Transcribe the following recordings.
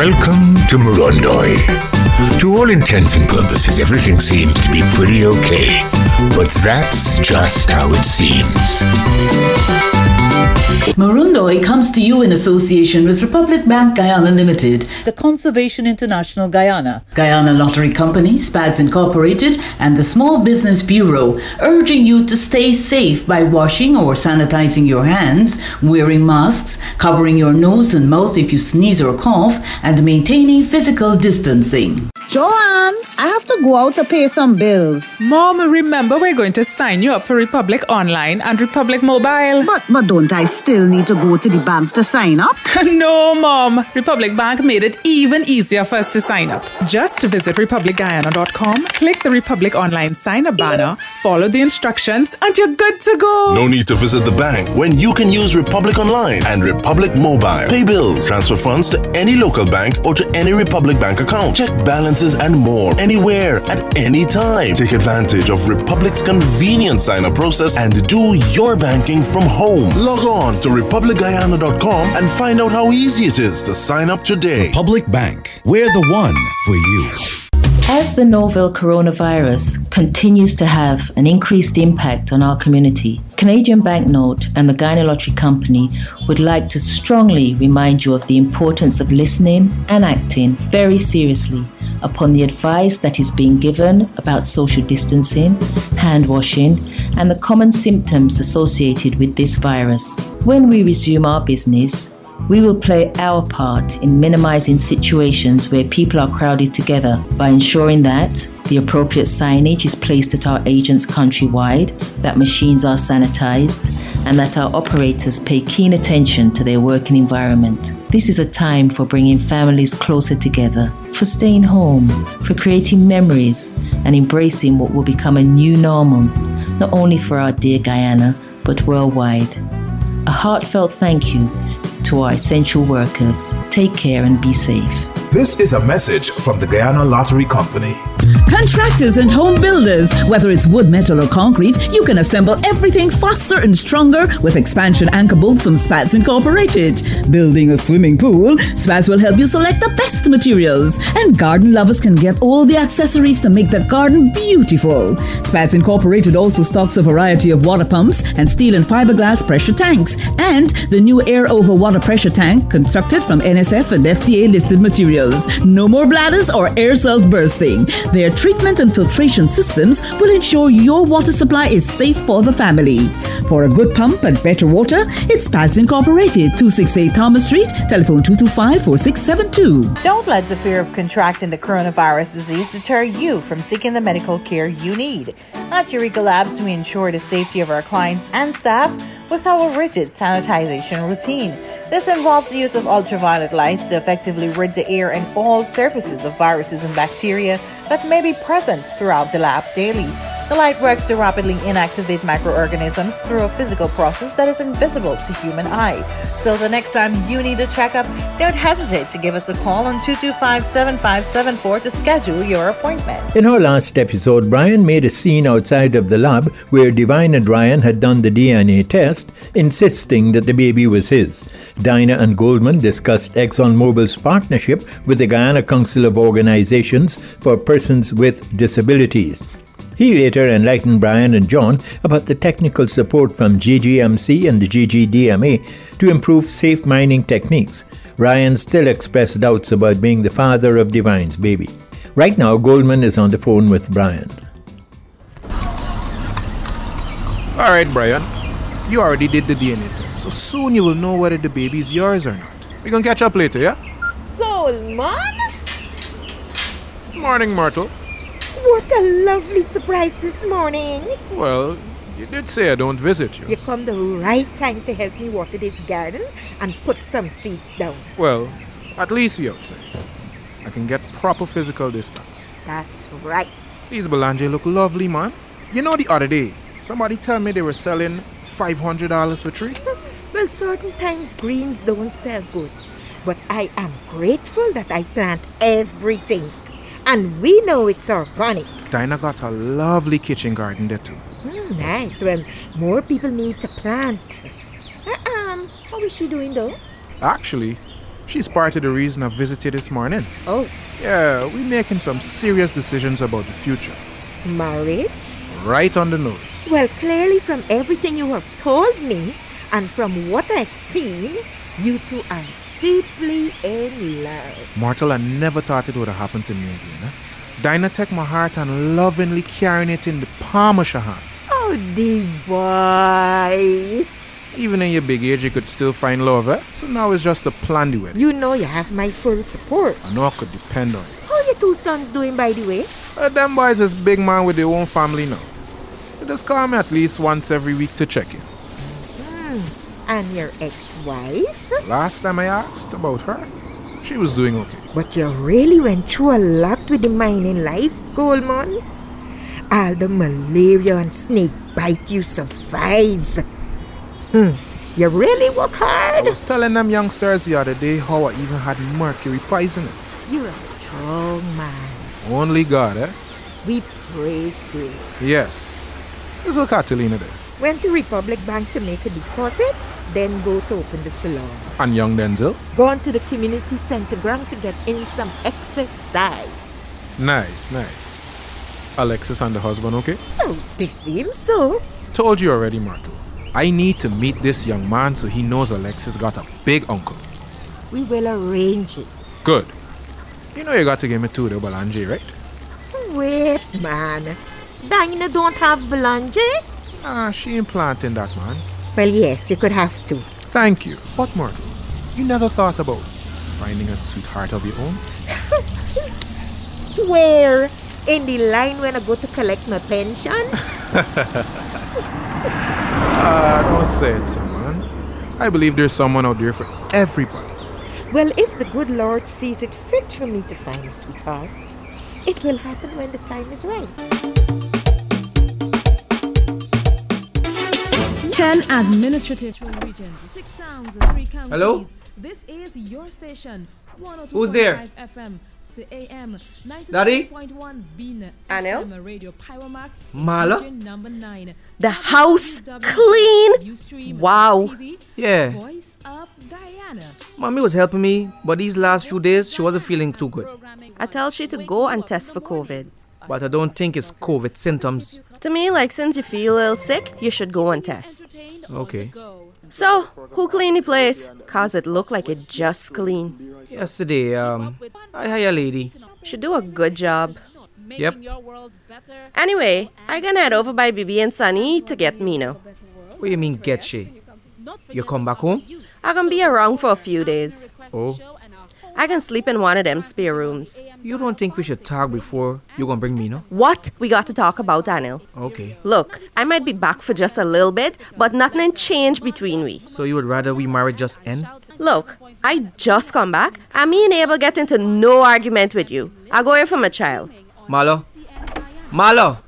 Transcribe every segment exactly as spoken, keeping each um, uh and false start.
Welcome to Murundoi. To all intents and purposes, everything seems to be pretty okay. But that's just how it seems. Murundoi comes to you in association with Republic Bank Guyana Limited, the Conservation International Guyana, Guyana Lottery Company, SPADS Incorporated, and the Small Business Bureau, urging you to stay safe by washing or sanitizing your hands, wearing masks, covering your nose and mouth if you sneeze or cough, and maintaining physical distancing. Joanne, I have to go out to pay some bills. Mom, remember we're going to sign you up for Republic Online and Republic Mobile. But, but don't I still need to go to the bank to sign up? No, Mom. Republic Bank made it even easier for us to sign up. Just visit republic guyana dot com, click the Republic Online sign up banner, follow the instructions, and you're good to go. No need to visit the bank when you can use Republic Online and Republic Mobile. Pay bills, transfer funds to any local bank or to any Republic Bank account. Check balances and more anywhere at any time. Take advantage of Republic's convenient sign-up process and do your banking from home. Log on to republic guyana dot com and find out how easy it is to sign up today. Public Bank, we're the one for you. As the novel coronavirus continues to have an increased impact on our community, Canadian Banknote and the Guyana Lottery Company would like to strongly remind you of the importance of listening and acting very seriously upon the advice that is being given about social distancing, hand washing, and the common symptoms associated with this virus. When we resume our business, we will play our part in minimizing situations where people are crowded together by ensuring that the appropriate signage is placed at our agents countrywide, that machines are sanitized, and that our operators pay keen attention to their working environment. This is a time for bringing families closer together, for staying home, for creating memories, and embracing what will become a new normal, not only for our dear Guyana, but worldwide. A heartfelt thank you to our essential workers. Take care and be safe. This is a message from the Guyana Lottery Company. Contractors and home builders, whether it's wood, metal or concrete, you can assemble everything faster and stronger with expansion anchor bolts from SPADS Incorporated. Building a swimming pool, SPADS will help you select the best materials. And garden lovers can get all the accessories to make the garden beautiful. SPADS Incorporated also stocks a variety of water pumps and steel and fiberglass pressure tanks. And the new air over water pressure tank constructed from N S F and F D A listed materials. No more bladders or air cells bursting. Their treatment and filtration systems will ensure your water supply is safe for the family. For a good pump and better water, it's SPADS Incorporated, two sixty-eight Thomas Street, telephone two two five, four six seven two. Don't let the fear of contracting the coronavirus disease deter you from seeking the medical care you need. At Eureka Labs, we ensure the safety of our clients and staff with our rigid sanitization routine. This involves the use of ultraviolet lights to effectively rid the air and all surfaces of viruses and bacteria that may be present throughout the lab daily. The light works to rapidly inactivate microorganisms through a physical process that is invisible to human eye. So the next time you need a checkup, don't hesitate to give us a call on two two five, seven five seven four to schedule your appointment. In our last episode, Brian made a scene outside of the lab where Divine and Ryan had done the D N A test, insisting that the baby was his. Dinah and Goldman discussed ExxonMobil's partnership with the Guyana Council of Organizations for Persons with Disabilities. He later enlightened Brian and John about the technical support from G G M C and the G G D M A to improve safe mining techniques. Ryan still expressed doubts about being the father of Divine's baby. Right now, Goldman is on the phone with Brian. All right, Brian. You already did the D N A test, so soon you will know whether the baby is yours or not. We can catch up later, yeah? Goldman? Morning, Myrtle. What a lovely surprise this morning. Well, you did say I don't visit you. You come the right time to help me water this garden and put some seeds down. Well, at least we outside. I can get proper physical distance. That's right. These Belanger look lovely, man. You know, the other day, somebody told me they were selling five hundred dollars for tree. Well, certain times greens don't sell good. But I am grateful that I plant everything. And we know it's organic. Dinah got a lovely kitchen garden there too. Mm, nice. Well, more people need to plant. Uh, um, how is she doing though? Actually, She's part of the reason I visited this morning. Oh. Yeah, we're making some serious decisions about the future. Marriage? Right on the nose. Well, clearly from everything you have told me and from what I've seen, you two are deeply in love. Mortal, I never thought it would have happened to me again. Eh? Dinah take my heart and lovingly carrying it in the palm of her hands. Oh, the boy. Even in your big age, you could still find love, eh? So now it's just a plan the wedding. You know you have my full support. I know I could depend on you. How your two sons doing, by the way? Uh, them boys is big man with their own family now. They just call me at least once every week to check in. Hmm. And your ex-wife? Last time I asked about her, she was doing okay. But you really went through a lot with the mining life, Goldman. All the malaria and snake bite you survive. Hmm. You really work hard. I was telling them youngsters the other day how I even had mercury poisoning. You're a strong man. Only God, eh? We praise you. Yes. This is what Catalina did. Went to Republic Bank to make a deposit, then go to open the salon. And young Denzel? Gone to the community center ground to get in some exercise. Nice, nice. Alexis and the husband, okay? Oh, they seem so. Told you already, Marto. I need to meet this young man so he knows Alexis got a big uncle. We will arrange it. Good. You know you got to give me two the Belange, right? Wait, man. Dinah don't have Belange? Ah, she ain't planting that, man. Well, yes, you could have to. Thank you. What, Marto? You never thought about finding a sweetheart of your own? Where? In the line when I go to collect my pension? Ah, uh, don't say it, someone. I believe there's someone out there for everybody. Well, if the good Lord sees it fit for me to find a sweetheart, it will happen when the time is right. Ten administrative regions, six towns, three counties. Hello? This is your station. Who's there? F M, A M, Daddy? Anil? Radio Pyromac, Mala? number nine. The house clean? Wow. Yeah. Voice of Guyana. Mommy was helping me, but these last few days she wasn't feeling too good. I tell she to go and test for COVID. But I don't think it's COVID symptoms. To me, like, since you feel a little sick, you should go and test. Okay. So, who cleaned the place? Cause it looked like it just clean. Yesterday, um, I hired a lady. She do a good job. Yep. Anyway, I gonna head over by Bibi and Sunny to get Mina. What do you mean, get she? You come back home? I gonna be around for a few days. Oh. I can sleep in one of them spare rooms. You don't think we should talk before you gonna bring Mina? What we got to talk about, Anil? Okay. Look, I might be back for just a little bit, but nothing changed between we. So you would rather we marriage just end? Look, I just come back, and me and Abel get into no argument with you. I go here for my child. Malo? Malo!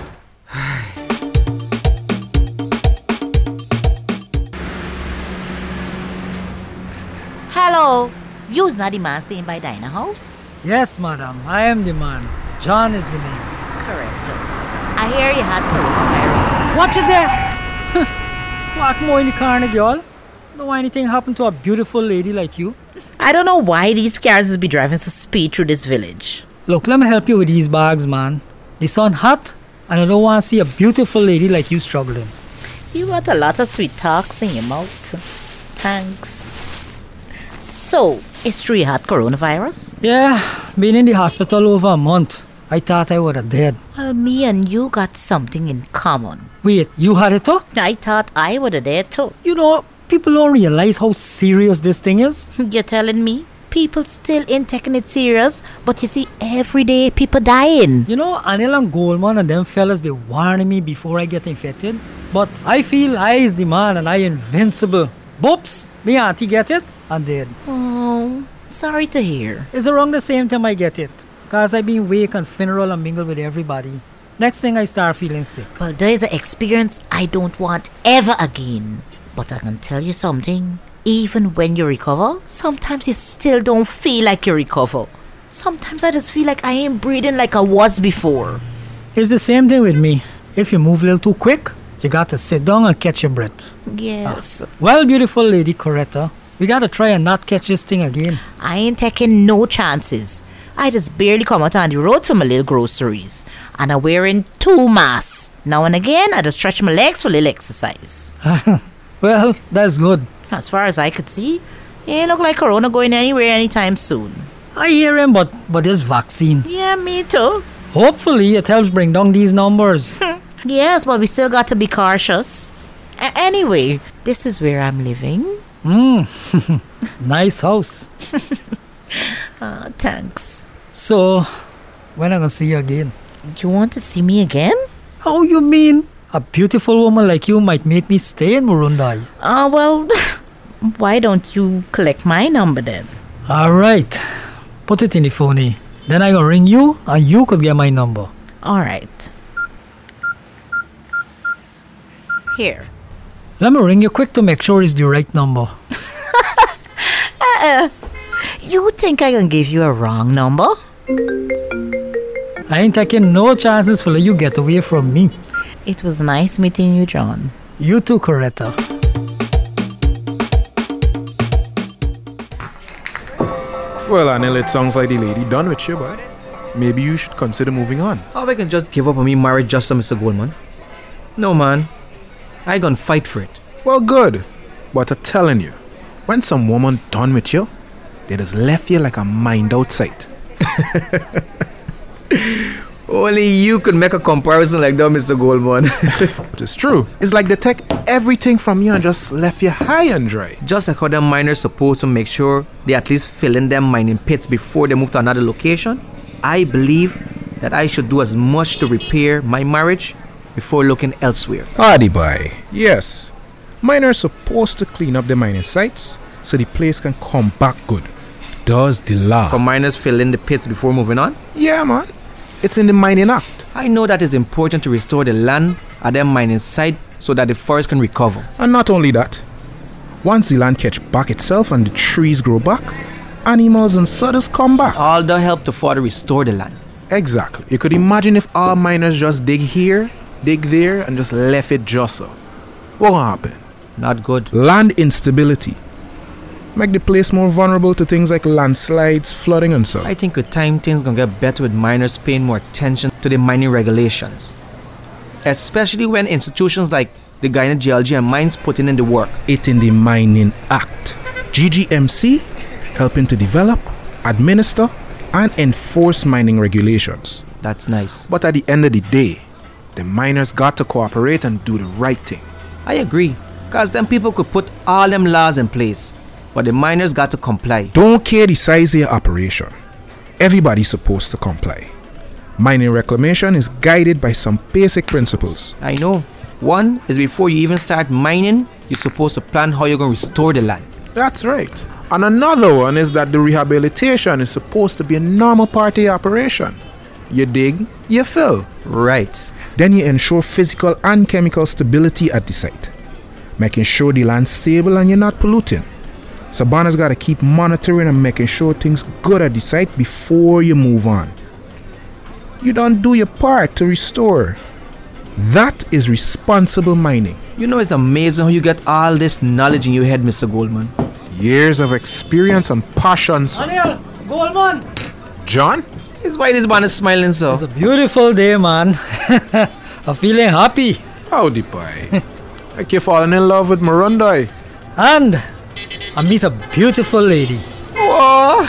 Hello. You's not the man staying by Dinah house? Yes, madam. I am the man. John is the name. Correct. I hear you had coronavirus. Watch it there! Walk more in the car, girl. Know anything happened to a beautiful lady like you? I don't know why these cars be driving so speed through this village. Look, let me help you with these bags, man. The sun hot, and I don't want to see a beautiful lady like you struggling. You got a lot of sweet talks in your mouth. Thanks. So, it's true you had coronavirus? Yeah, been in the hospital over a month. I thought I would have dead. Well, me and you got something in common. Wait, you had it too? I thought I would have dead too. You know, people don't realize how serious this thing is. You're telling me? People still ain't taking it serious, but you see, every day people dying. You know, Anil and Goldman and them fellas, they warning me before I get infected. But I feel I is the man and I invincible. Boops, me auntie get it and dead. Oh, sorry to hear. It's around the same time I get it. Cause I been wake and funeral and mingle with everybody. Next thing I start feeling sick. Well, there is an experience I don't want ever again. But I can tell you something. Even when you recover, sometimes you still don't feel like you recover. Sometimes I just feel like I ain't breathing like I was before. It's the same thing with me. If you move a little too quick, you got to sit down and catch your breath. Yes. Ah. Well, beautiful lady Coretta, We gotta try and not catch this thing again. I ain't taking no chances. I just barely come out on the road for my little groceries. And I'm wearing two masks. Now and again, I just stretch my legs for little exercise. Well, that's good. As far as I could see, it ain't look like Corona going anywhere anytime soon. I hear him, but, but this vaccine. Yeah, me too. Hopefully, it helps bring down these numbers. Yes, but we still got to be cautious. A- anyway, this is where I'm living. Hmm, nice house. Ah, thanks. So, when am I gonna see you again? You want to see me again? How you mean? A beautiful woman like you might make me stay in Murundai. Ah, uh, well, why don't you collect my number then? Alright, put it in the phone. Then I gonna ring you and you could get my number. Alright. Here. Let me ring you quick to make sure it's the right number. uh, you think I gonna give you a wrong number? I ain't taking no chances for let you get away from me. It was nice meeting you, John. You too, Coretta. Well, Anil, it sounds like the lady done with you, but maybe you should consider moving on. How I can just give up on me married just to Mister Goldman? No, man. I gonna fight for it. Well, good. But I'm telling you, when some woman done with you, they just left you like a mind outside. Only you could make a comparison like that, Mister Goldman. It's true. It's like they take everything from you and just left you high and dry. Just like how them miners supposed to make sure they at least fill in them mining pits before they move to another location, I believe that I should do as much to repair my marriage before looking elsewhere. Adi boy, yes. Miners supposed to clean up the mining sites so the place can come back good. Does the law. For miners fill in the pits before moving on? Yeah, man. It's in the Mining Act. I know that it's important to restore the land at their mining site so that the forest can recover. And not only that, once the land catch back itself and the trees grow back, animals and sudders come back. All the help to further restore the land. Exactly. You could imagine if all miners just dig here, dig there, and just left it just so. What will happen? Not good. Land instability. Make the place more vulnerable to things like landslides, flooding and so. I think with time things gonna get better with miners paying more attention to the mining regulations. Especially when institutions like the Guyana Geology and Mines putting in the work. It in the Mining Act. G G M C helping to develop, administer and enforce mining regulations. That's nice. But at the end of the day, the miners got to cooperate and do the right thing. I agree. Cause them people could put all them laws in place, but the miners got to comply. Don't care the size of your operation. Everybody's supposed to comply. Mining reclamation is guided by some basic principles. I know. One is before you even start mining, you're supposed to plan how you're going to restore the land. That's right. And another one is that the rehabilitation is supposed to be a normal part of your operation. You dig, you fill. Right. Then you ensure physical and chemical stability at the site, making sure the land's stable and you're not polluting. Sabana's got to keep monitoring and making sure things good at the site before you move on. You don't do your part to restore. That is responsible mining. You know, it's amazing how you get all this knowledge in your head, Mister Goldman. Years of experience and passions. Anil, Goldman. John? It's why this man is smiling so. It's a beautiful day, man. I'm feeling happy. Howdy, boy. Like you're falling in love with Murundai. And I meet a beautiful lady. Whoa.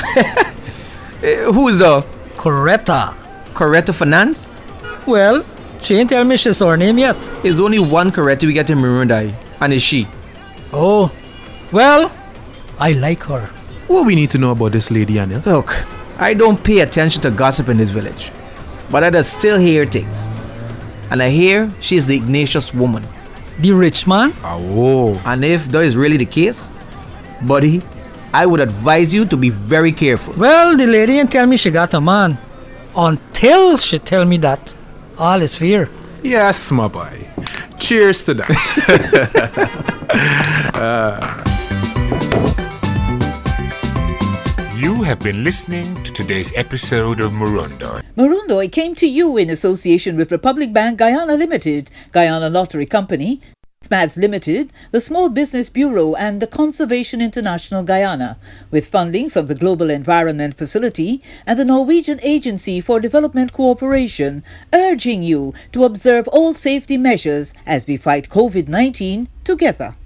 Who's the? Coretta. Coretta Finance? Well, she ain't tell me she's her name yet. There's only one Coretta we get in Murundai, and it's she. Oh, well, I like her. What we need to know about this lady, Anil? Look, I don't pay attention to gossip in this village, but I does still hear things. And I hear she's the Ignatius woman. The rich man? Oh. And if that is really the case, buddy, I would advise you to be very careful. Well, the lady didn't tell me she got a man. Until she tell me that, all is fair. Yes, my boy. Cheers to that. uh. You have been listening to today's episode of Murundai. Murundai came to you in association with Republic Bank Guyana Limited, Guyana Lottery Company, SMADS Limited, the Small Business Bureau and the Conservation International Guyana, with funding from the Global Environment Facility and the Norwegian Agency for Development Cooperation, urging you to observe all safety measures as we fight COVID nineteen together.